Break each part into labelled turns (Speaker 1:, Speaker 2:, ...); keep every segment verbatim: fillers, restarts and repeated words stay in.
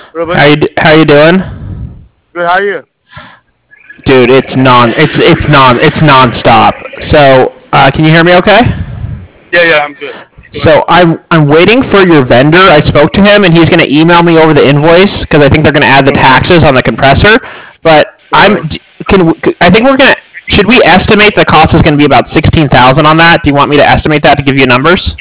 Speaker 1: Ruben.
Speaker 2: How you d- how you doing?
Speaker 1: Good. How are you?
Speaker 2: Dude, it's non it's it's non it's nonstop. So, uh, can you hear me okay?
Speaker 1: Yeah, yeah, I'm good. Go ahead.
Speaker 2: So I'm I'm waiting for your vendor. I spoke to him and he's going to email me over the invoice because I think they're going to add the
Speaker 1: Uh-huh.
Speaker 2: taxes on the compressor. But I'm
Speaker 1: Uh-huh.
Speaker 2: can I think we're going to should we estimate the cost is going to be about sixteen thousand on that? Do you want me to estimate that to give you numbers?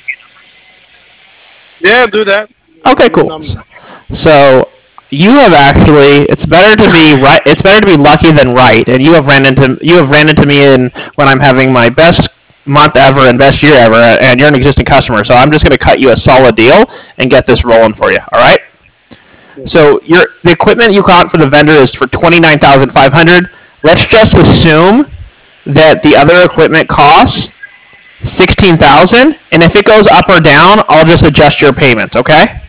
Speaker 1: Yeah, do that.
Speaker 2: Okay,
Speaker 1: Give me
Speaker 2: cool.
Speaker 1: numbers.
Speaker 2: So you have actually it's better to be right it's better to be lucky than right, and you have ran into you have ran into me in when I'm having my best month ever and best year ever, and you're an existing customer, so I'm just going to cut you a solid deal and get this rolling for you. All right. So your the equipment you got for the vendor is for twenty nine thousand five hundred. Let's just assume that the other equipment costs sixteen thousand, and if it goes up or down, I'll just adjust your payments. Okay.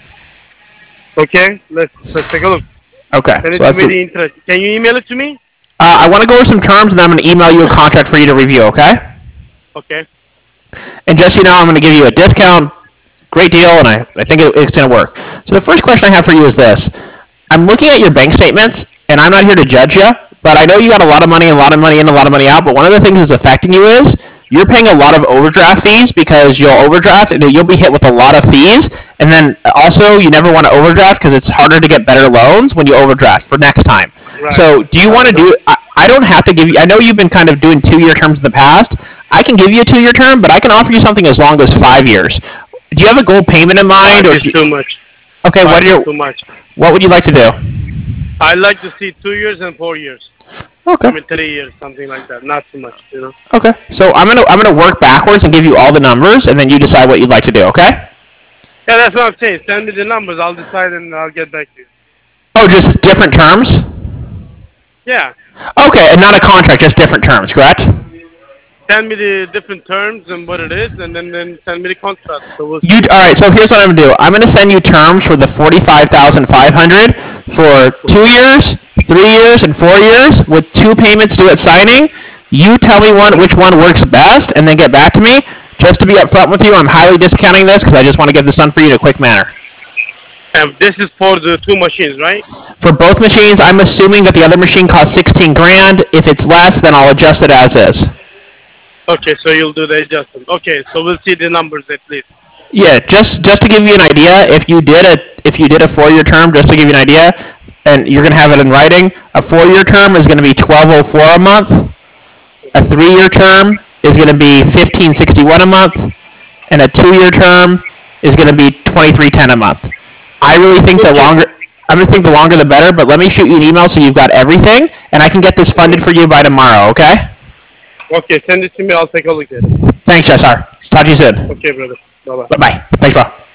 Speaker 1: Okay, let's let's take a look.
Speaker 2: Okay.
Speaker 1: Send it
Speaker 2: So
Speaker 1: to
Speaker 2: that's
Speaker 1: me
Speaker 2: the,
Speaker 1: the interest. Can you email it to me?
Speaker 2: Uh, I want to go over some terms, and then I'm going to email you a contract for you to review, okay?
Speaker 1: Okay.
Speaker 2: And just so you know, I'm going to give you a discount. Great deal, and I, I think it, it's going to work. So the first question I have for you is this. I'm looking at your bank statements, and I'm not here to judge you, but I know you got a lot of money, a lot of money in, a lot of money out, but one of the things that's affecting you is you're paying a lot of overdraft fees because you'll overdraft and you'll be hit with a lot of fees, and then also you never want to overdraft because it's harder to get better loans when you overdraft for next time.
Speaker 1: Right.
Speaker 2: So do you want to do I, I don't have to give you I know you've been kind of doing two-year terms in the past. I can give you a two-year term, but I can offer you something as long as five years. Do you have a goal payment in mind?
Speaker 1: Five
Speaker 2: Or
Speaker 1: is
Speaker 2: do you,
Speaker 1: too much.
Speaker 2: okay, what
Speaker 1: Five
Speaker 2: are
Speaker 1: is
Speaker 2: your
Speaker 1: too much.
Speaker 2: what would you like to do?
Speaker 1: I like to see two years and four years. I
Speaker 2: Okay.
Speaker 1: mean three years, something like that. Not too much, you know.
Speaker 2: Okay. So I'm gonna I'm gonna work backwards and give you all the numbers, and then you decide what you'd like to do. Okay?
Speaker 1: Yeah, that's what I'm saying. Send me the numbers. I'll decide and I'll get back to you.
Speaker 2: Oh, just different terms.
Speaker 1: Yeah.
Speaker 2: Okay, and not a contract, just different terms, correct?
Speaker 1: Send me the different terms and what it is, and then, then send me the contract. So we'll
Speaker 2: You
Speaker 1: see.
Speaker 2: all right? So here's what I'm gonna do. I'm gonna send you terms for the forty-five thousand five hundred for two years, three years, and four years with two payments due at signing. You tell me one which one works best, and then get back to me. Just to be upfront with you, I'm highly discounting this because I just want to get this done for you in a quick manner.
Speaker 1: And this is for the two machines, right?
Speaker 2: For both machines, I'm assuming that the other machine costs sixteen grand. If it's less, then I'll adjust it as is.
Speaker 1: Okay, so you'll do the adjustment. Okay, so we'll see the numbers at least.
Speaker 2: Yeah, just just to give you an idea, if you did a if you did a four-year term, just to give you an idea, and you're gonna have it in writing, a four-year term is gonna be twelve oh four a month. A three-year term is gonna be fifteen sixty-one a month, and a two-year term is gonna be twenty-three ten a month. I really think the
Speaker 1: Okay.
Speaker 2: longer I'm gonna think the longer the better, but let me shoot you an email so you've got everything, and I can get this funded for you by tomorrow. Okay?
Speaker 1: Okay, send it to me. I'll take a look at it.
Speaker 2: Thanks, S R. Talk to you soon.
Speaker 1: Okay, brother. Bye bye.
Speaker 2: Bye bye. Thanks, bro.